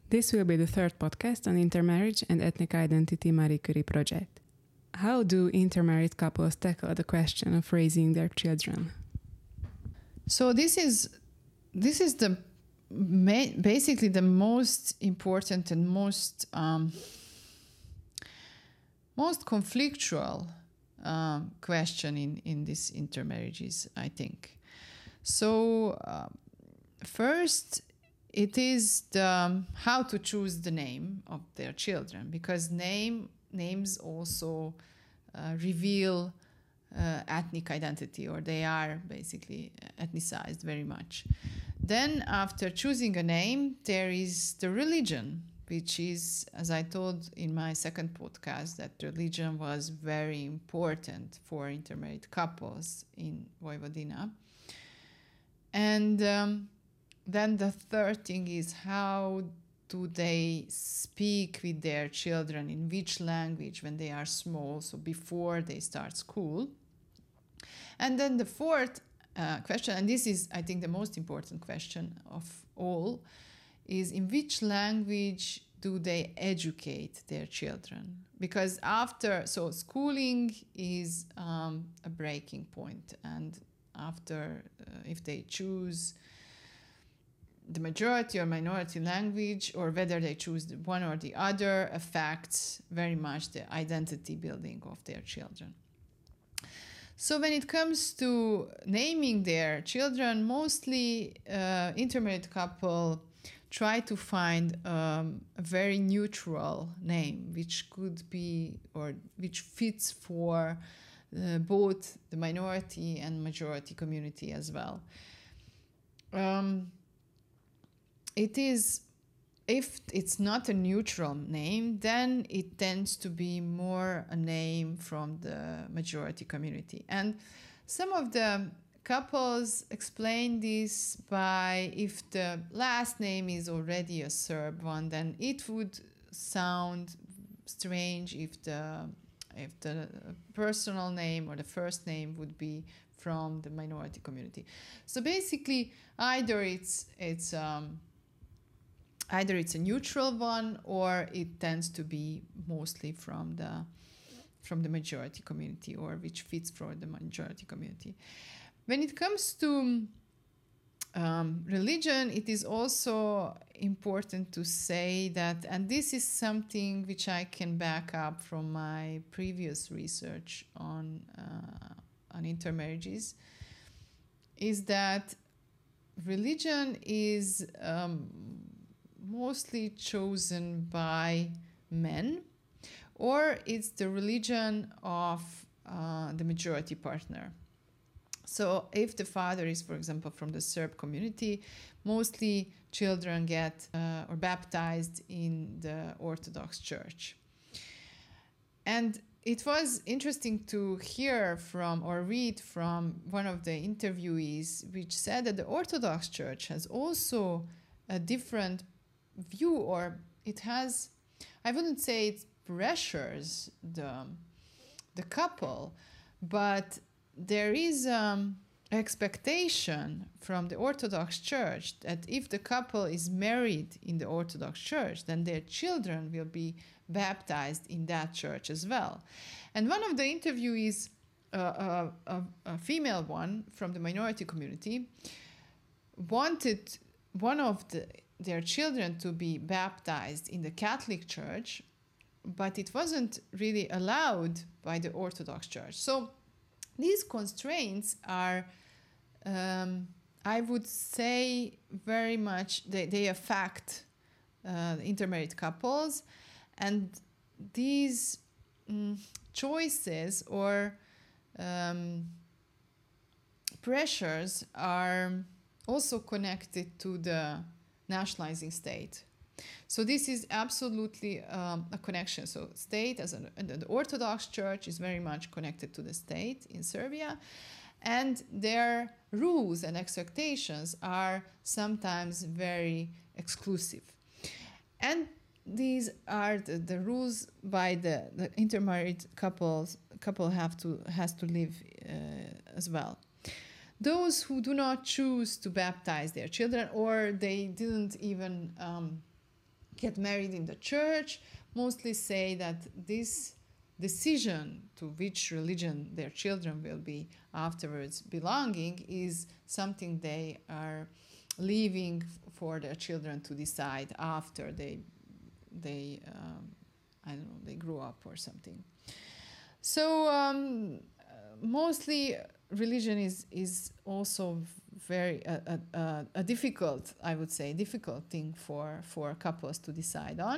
This will be the third podcast on intermarriage and ethnic identity Marie Curie project. How do intermarried couples tackle the question of raising their children? So this is the basically the most important and most conflictual question in these intermarriages, I think. So first, it is how to choose the name of their children, because names also reveal ethnic identity, or they are basically ethnicized very much. Then after choosing a name, there is the religion, which is, as I told in my second podcast, that religion was very important for intermarried couples in Vojvodina. And then the third thing is, how do they speak with their children, in which language when they are small, so before they start school. And then the fourth question, and this is, I think, the most important question of all, is in which language do they educate their children? Because so schooling is a breaking point, and after, if they choose the majority or minority language, or whether they choose one or the other, affects very much the identity building of their children. So when it comes to naming their children, mostly intermarried couple try to find a very neutral name, which could be, or which fits for both the minority and majority community as well. It is, if it's not a neutral name, then it tends to be more a name from the majority community. And some of the couples explain this by, if the last name is already a Serb one, then it would sound strange if the personal name or the first name would be from the minority community. So basically, either it's a neutral one, or it tends to be mostly from the majority community, or which fits for the majority community. When it comes to religion, it is also important to say that, and this is something which I can back up from my previous research on intermarriages, is that religion is mostly chosen by men, or it's the religion of the majority partner. So if the father is, for example, from the Serb community, mostly children get or baptized in the Orthodox Church. And it was interesting to hear from or read from one of the interviewees, which said that the Orthodox Church has also a different view, or it has, I wouldn't say it pressures the couple, but there is expectation from the Orthodox Church that if the couple is married in the Orthodox Church, then their children will be baptized in that church as well. And one of the interviewees, a female one from the minority community, wanted one of their children to be baptized in the Catholic Church, but it wasn't really allowed by the Orthodox Church. So these constraints are, I would say, very much, they affect intermarried couples, and these choices or pressures are also connected to the nationalizing state. So this is absolutely a connection. So state, the Orthodox Church is very much connected to the state in Serbia, and their rules and expectations are sometimes very exclusive. And these are the rules by the intermarried couple has to live as well. Those who do not choose to baptize their children, or they didn't even get married in the church mostly say that this decision to which religion their children will be afterwards belonging is something they are leaving for their children to decide after they I don't know, they grew up or something. So mostly religion is also very a difficult, I would say, difficult thing for couples to decide on.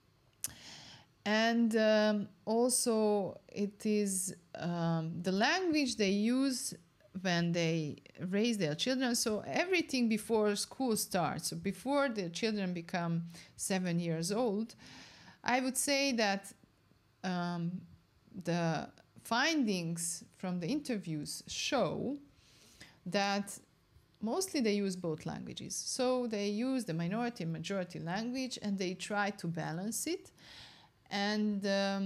And also it is the language they use when they raise their children. So everything before school starts, so before the children become 7 years old, I would say that the findings from the interviews show that mostly they use both languages. So they use the minority and majority language and they try to balance it. And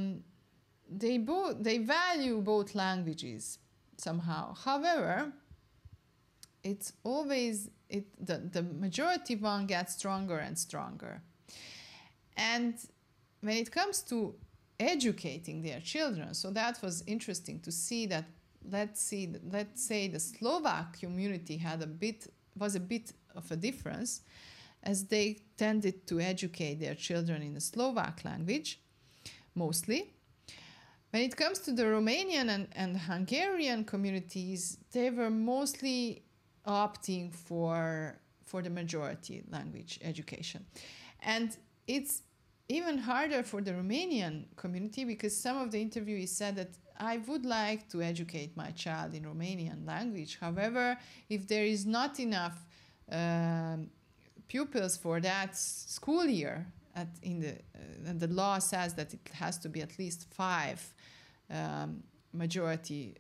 they value both languages somehow. However, it's always the majority one gets stronger and stronger. And when it comes to educating their children, so that was interesting to see that let's say the Slovak community was a bit of a difference, as they tended to educate their children in the Slovak language mostly. When it comes to the Romanian and Hungarian communities, they were mostly opting for the majority language education. And it's even harder for the Romanian community because some of the interviewees said that I would like to educate my child in Romanian language. However, if there is not enough pupils for that school year, and the law says that it has to be at least 5 minority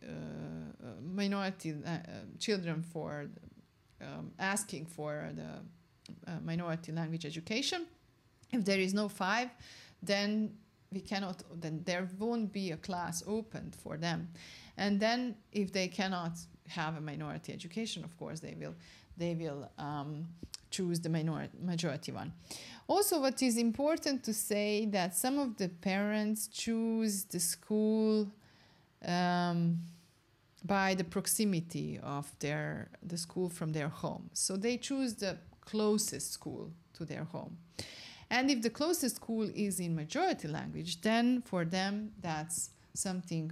children for asking for the minority language education. If there is no 5, then there won't be a class opened for them. And then if they cannot have a minority education, of course they will choose the majority one. Also, what is important to say that some of the parents choose the school by the proximity of the school from their home. So they choose the closest school to their home. And if the closest school is in majority language, then for them that's something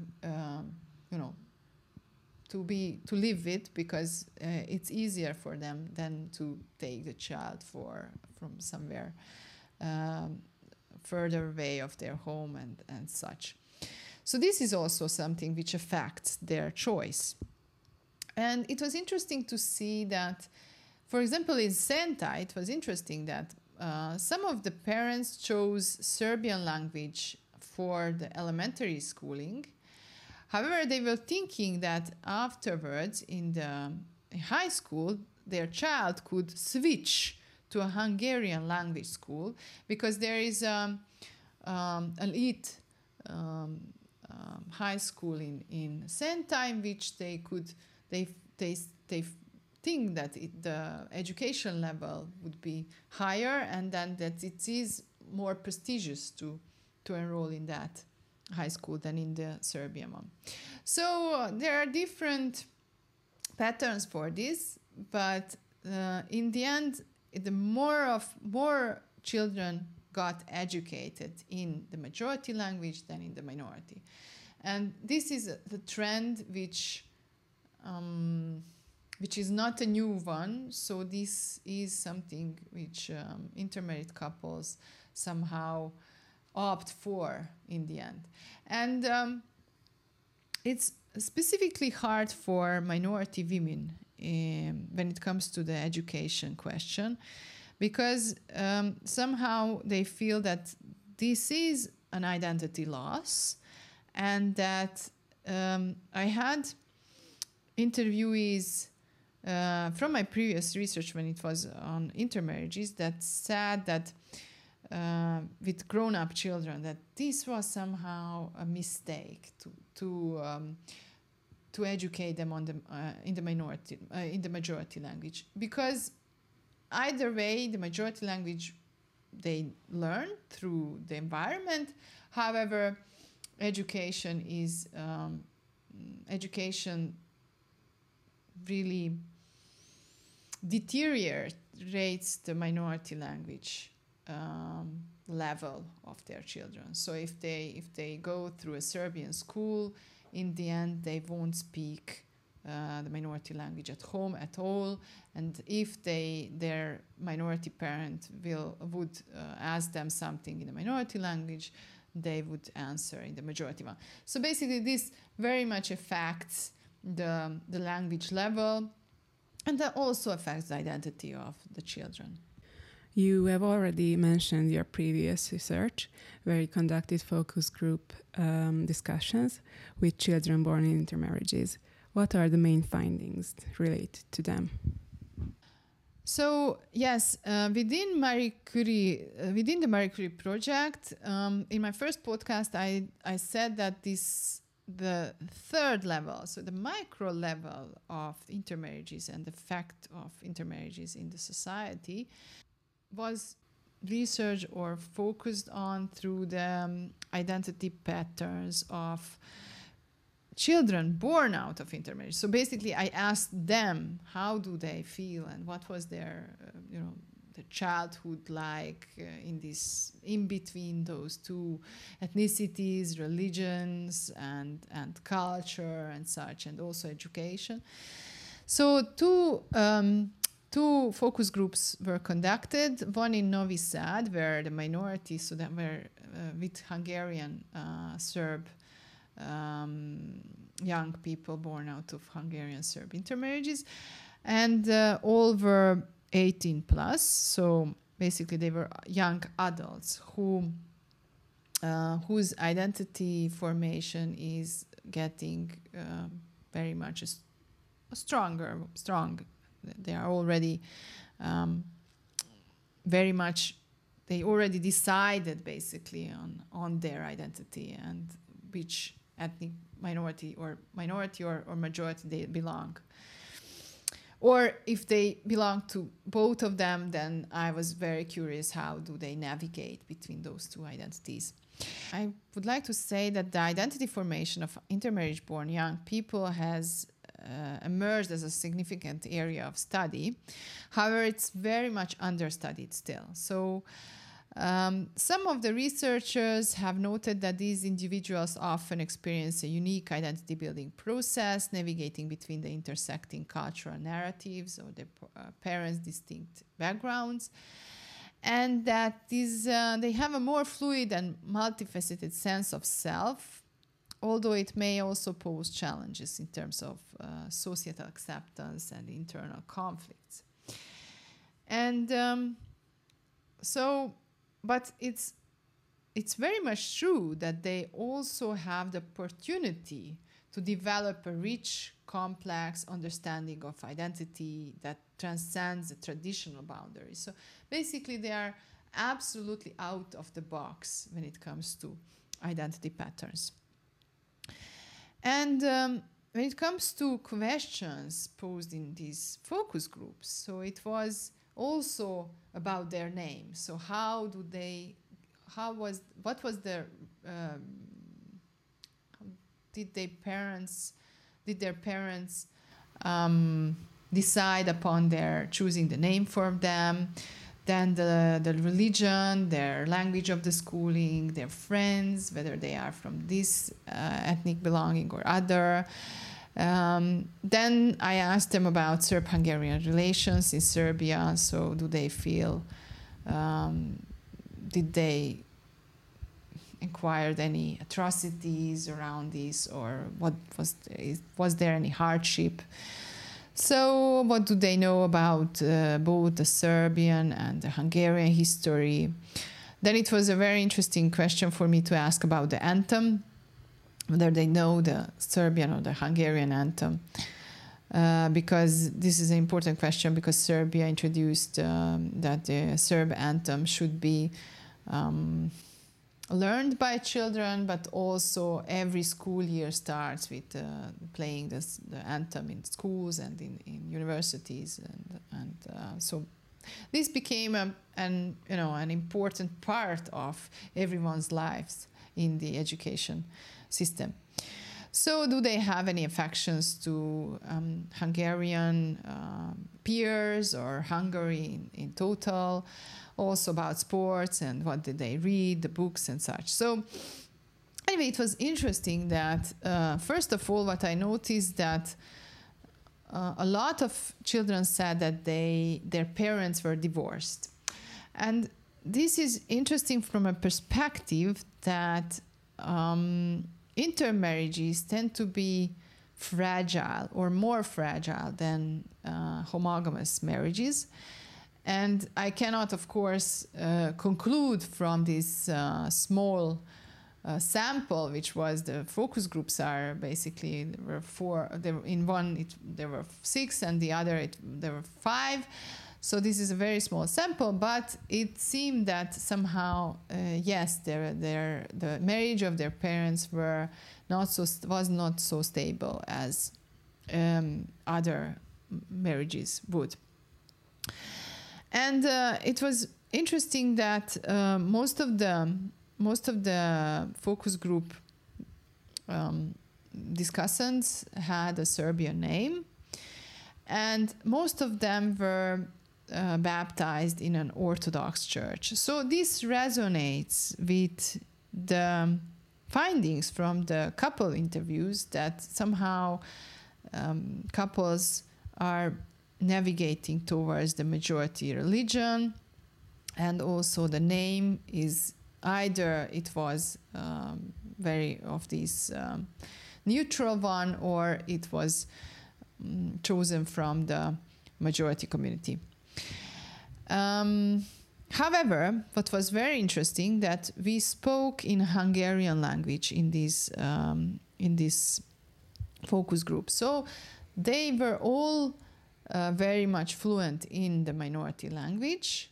to live with, because it's easier for them than to take the child from somewhere further away of their home and such. So this is also something which affects their choice. And it was interesting to see that, for example, in Senta, it was interesting that some of the parents chose Serbian language for the elementary schooling. However, they were thinking that afterwards in the high school, their child could switch to a Hungarian language school, because there is an elite high school in Senta, in which they think that the education level would be higher, and then that it is more prestigious to enroll in that high school than in the Serbian one. So there are different patterns for this, but in the end, the more children got educated in the majority language than in the minority. And this is the trend which is not a new one. So this is something which intermarried couples somehow opt for in the end. And it's specifically hard for minority women when it comes to the education question, because somehow they feel that this is an identity loss, and that I had interviewees from my previous research when it was on intermarriages that said that with grown-up children, that this was somehow a mistake to educate them on in the majority language, because either way the majority language they learn through the environment. However, education really deteriorates the minority language level of their children. So if they go through a Serbian school, in the end they won't speak the minority language at home at all. And if their minority parent would ask them something in the minority language, they would answer in the majority one. So basically this very much affects the language level, and that also affects the identity of the children. You have already mentioned your previous research, where you conducted focus group discussions with children born in intermarriages. What are the main findings related to them? So yes, within the Marie Curie project, in my first podcast, I said that the third level, so the micro level of intermarriages and the fact of intermarriages in the society, was researched or focused on through the identity patterns of children born out of intermarriage. So basically I asked them how do they feel and what was their the childhood like in between those two ethnicities, religions and culture and such, and also education. So two focus groups were conducted, one in Novi Sad, where the minority, so that were with Hungarian Serb young people born out of Hungarian Serb intermarriages, and all were 18 plus. So basically they were young adults whose identity formation is getting very much strong. They are already very much, they already decided basically on their identity and which ethnic minority or majority they belong. Or if they belong to both of them, then I was very curious, how do they navigate between those two identities? I would like to say that the identity formation of intermarriage-born young people has emerged as a significant area of study. However, it's very much understudied still. So some of the researchers have noted that these individuals often experience a unique identity building process, navigating between the intersecting cultural narratives or their parents' distinct backgrounds, and that they have a more fluid and multifaceted sense of self, although it may also pose challenges in terms of societal acceptance and internal conflicts. And but it's very much true that they also have the opportunity to develop a rich, complex understanding of identity that transcends the traditional boundaries. So basically they are absolutely out of the box when it comes to identity patterns. And when it comes to questions posed in these focus groups, so it was also about their name. So did their parents decide upon their choosing the name for them, then the religion, their language of the schooling, their friends, whether they are from this ethnic belonging or other. Then I asked them about Serb-Hungarian relations in Serbia. So do they feel, did they inquired any atrocities around this, or was there any hardship? So what do they know about both the Serbian and the Hungarian history? Then it was a very interesting question for me to ask about the anthem, whether they know the Serbian or the Hungarian anthem, because this is an important question, because Serbia introduced that the Serb anthem should be learned by children, but also every school year starts with playing the anthem in schools and in universities, and so This became an important part of everyone's lives in the education system. So do they have any affections to Hungarian peers or Hungary in total? Also about sports and what did they read, the books and such. So anyway, it was interesting that, first of all, what I noticed that a lot of children said that their parents were divorced. And this is interesting from a perspective that intermarriages tend to be fragile or more fragile than homogamous marriages. And I cannot, of course, conclude from this small sample, which was the focus groups are basically, there were four, in one there were 6 and the other there were 5. So this is a very small sample, but it seemed that somehow, yes, the marriage of their parents was not so stable as other marriages would. And it was interesting that most of the focus group discussants had a Serbian name, and most of them were baptized in an Orthodox church. So this resonates with the findings from the couple interviews that somehow couples are navigating towards the majority religion, and also the name is either it was very of this neutral one, or it was chosen from the majority community. However, what was very interesting that we spoke in Hungarian language in this focus group. So they were all very much fluent in the minority language,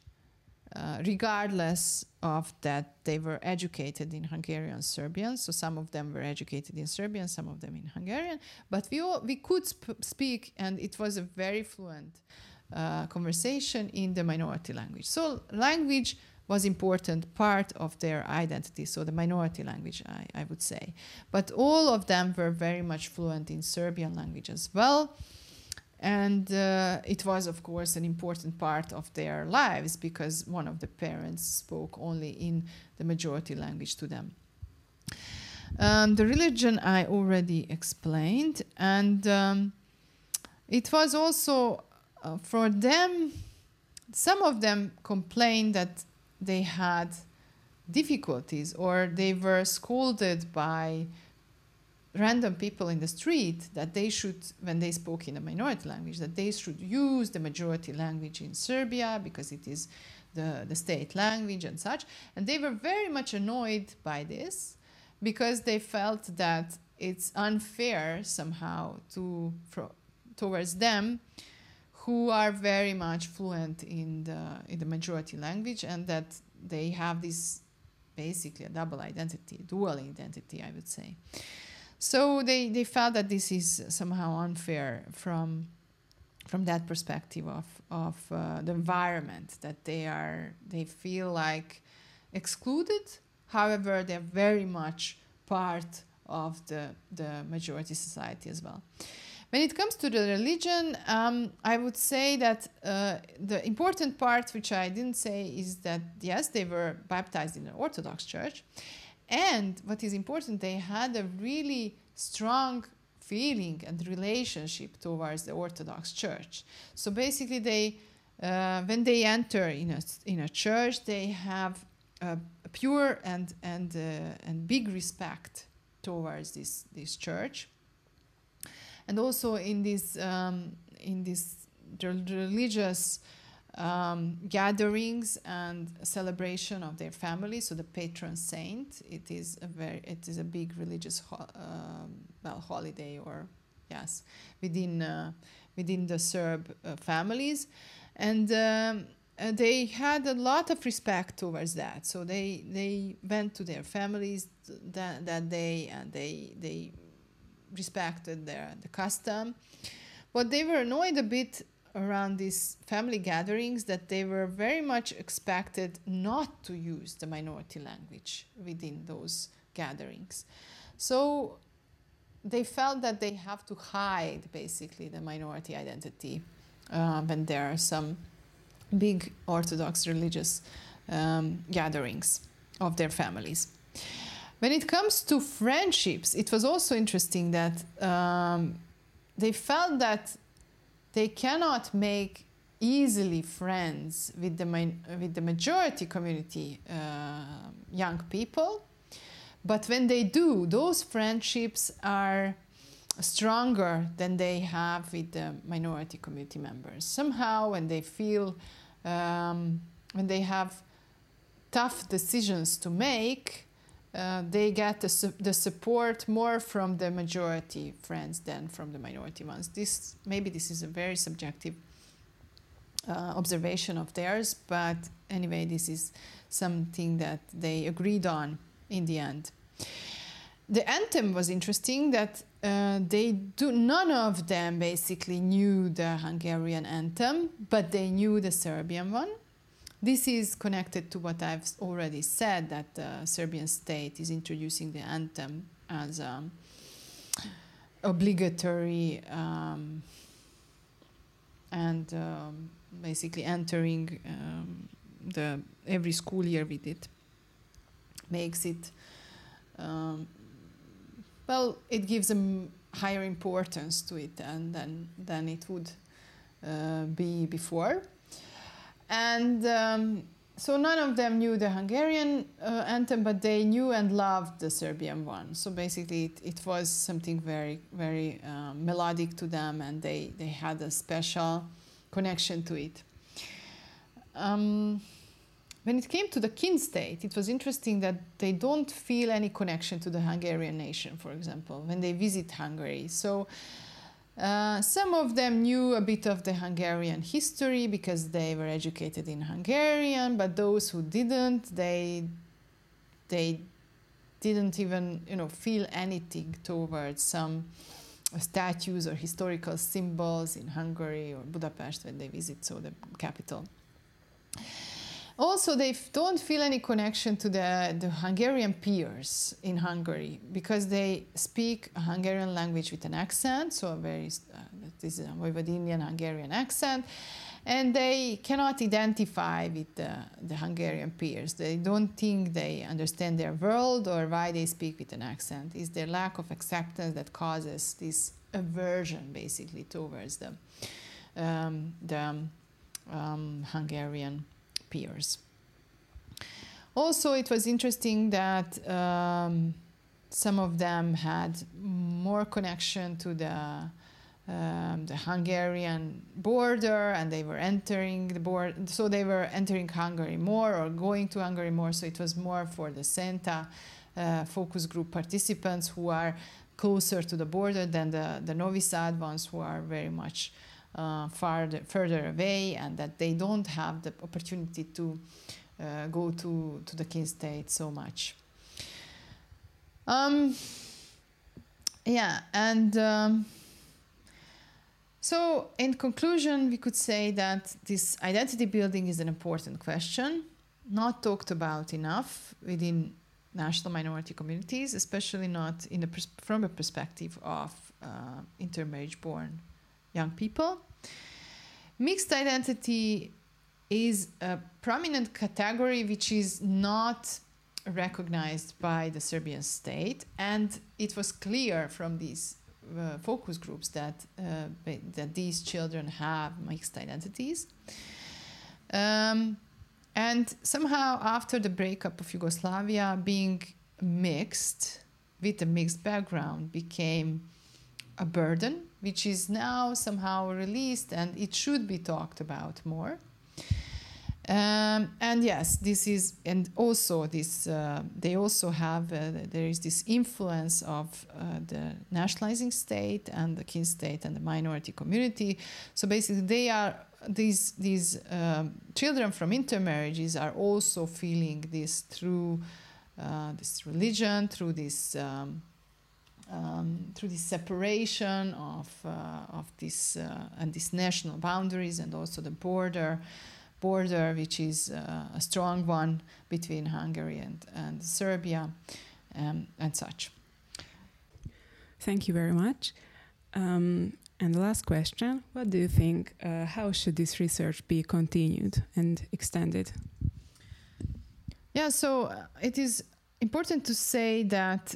regardless of that they were educated in Hungarian Serbian. So some of them were educated in Serbian, some of them in Hungarian, but we could speak, and it was a very fluent conversation in the minority language. So language was important part of their identity, so the minority language, I would say. But all of them were very much fluent in Serbian language as well. And it was, of course, an important part of their lives because one of the parents spoke only in the majority language to them. The religion I already explained, and it was also for them, some of them complained that they had difficulties or they were scolded by random people in the street that they should, when they spoke in a minority language, that they should use the majority language in Serbia because it is the state language and such. And they were very much annoyed by this because they felt that it's unfair somehow towards them who are very much fluent in the majority language, and that they have this basically a dual identity, I would say. So they felt that this is somehow unfair from that perspective of the environment, that they feel like excluded. However, they're very much part of the majority society as well. When it comes to the religion, I would say that the important part, which I didn't say, is that, yes, they were baptized in an Orthodox church. And what is important, they had a really strong feeling and relationship towards the Orthodox church. So basically, when they enter in a church, they have a pure and big respect towards this church. And also in this religious gatherings and celebration of their family, so the patron saint, it is a big religious holiday, or yes, within the Serb families, and they had a lot of respect towards that. So they went to their families that day, and they respected the custom. But they were annoyed a bit around these family gatherings that they were very much expected not to use the minority language within those gatherings. So they felt that they have to hide basically the minority identity when there are some big Orthodox religious gatherings of their families. When it comes to friendships, it was also interesting that they felt that they cannot make easily friends with the majority community young people. But when they do, those friendships are stronger than they have with the minority community members. Somehow, when they feel, when they have tough decisions to make, they get the support more from the majority friends than from the minority ones. Maybe this is a very subjective observation of theirs, but anyway, this is something that they agreed on in the end. The anthem was interesting that none of them basically knew the Hungarian anthem, but they knew the Serbian one. This is connected to what I've already said, that the Serbian state is introducing the anthem as obligatory and basically entering every school year with it. Makes it, it gives a higher importance to it than it would be before. And so none of them knew the Hungarian anthem, but they knew and loved the Serbian one. So basically it was something very, very melodic to them, and they had a special connection to it. When it came to the kin state, it was interesting that they don't feel any connection to the Hungarian nation, for example, when they visit Hungary. So some of them knew a bit of the Hungarian history because they were educated in Hungarian, but those who didn't, they didn't even feel anything towards some statues or historical symbols in Hungary or Budapest when they visit, so the capital. Also, they don't feel any connection to the Hungarian peers in Hungary because they speak a Hungarian language with an accent, so this is a Vojvodinian Hungarian accent, and they cannot identify with the Hungarian peers. They don't think they understand their world or why they speak with an accent. It's their lack of acceptance that causes this aversion, basically, towards the Hungarian peers. Also, it was interesting that some of them had more connection to the Hungarian border, and they were entering the border, so they were entering Hungary more or going to Hungary more. So it was more for the CENTA focus group participants who are closer to the border than the Novi Sad ones who are very much further away, and that they don't have the opportunity to go to the kin state so much. So in conclusion, we could say that this identity building is an important question, not talked about enough within national minority communities, especially not from a perspective of intermarriage-born young people. Mixed identity is a prominent category which is not recognized by the Serbian state, and it was clear from these focus groups that these children have mixed identities. And somehow after the breakup of Yugoslavia, being mixed with a mixed background became a burden, which is now somehow released, and it should be talked about more. And yes, this is, and also this, they also have, there is this influence of the nationalizing state and the kin state and the minority community. So basically they are, these children from intermarriages are also feeling this through this religion, through this through this separation of this and these national boundaries, and also the border, which is a strong one between Hungary and Serbia, and such. Thank you very much. And the last question, what do you think, how should this research be continued and extended? Yeah, so it is important to say that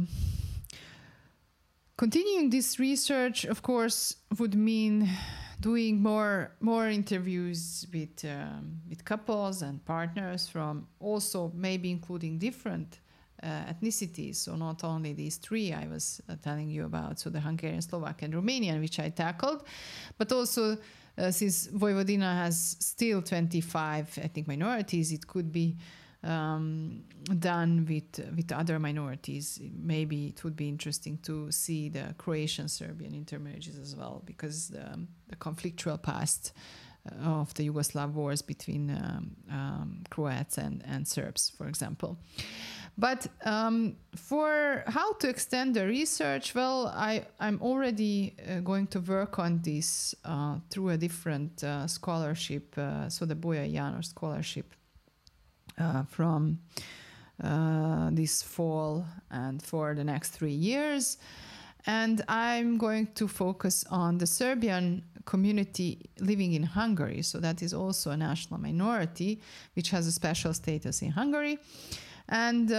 continuing this research, of course, would mean doing more interviews with couples and partners from also maybe including different ethnicities. So not only these three I was telling you about, so the Hungarian, Slovak, and Romanian, which I tackled, but also since Vojvodina has still 25 ethnic minorities, it could be done with other minorities. Maybe it would be interesting to see the Croatian-Serbian intermarriages as well, because the conflictual past of the Yugoslav wars between Croats and Serbs, for example. But for how to extend the research, well, I'm already going to work on this through a different scholarship, so the Bolyai János Scholarship from this fall and for the next 3 years. And I'm going to focus on the Serbian community living in Hungary. So that is also a national minority, which has a special status in Hungary. And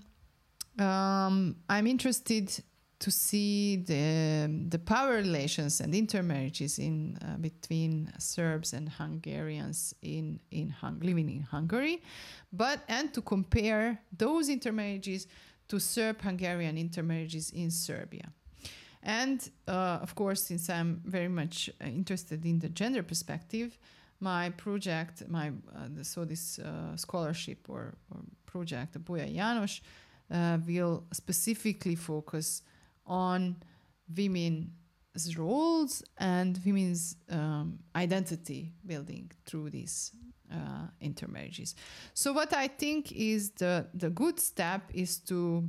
I'm interested to see the power relations and intermarriages between Serbs and Hungarians living in Hungary, and to compare those intermarriages to Serb-Hungarian intermarriages in Serbia. And of course, since I'm very much interested in the gender perspective, my project, this scholarship or project, the Bolyai János, will specifically focus on women's roles and women's identity building through these intermarriages. So what I think is the good step is to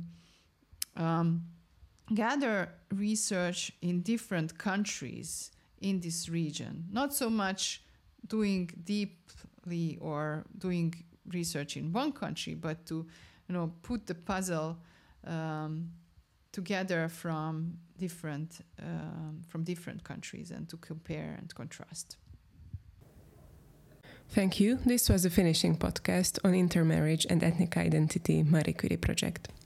gather research in different countries in this region, not so much doing deeply or doing research in one country, but to put the puzzle together from different countries and to compare and contrast. Thank you. This was a finishing podcast on intermarriage and ethnic identity Marie Curie project.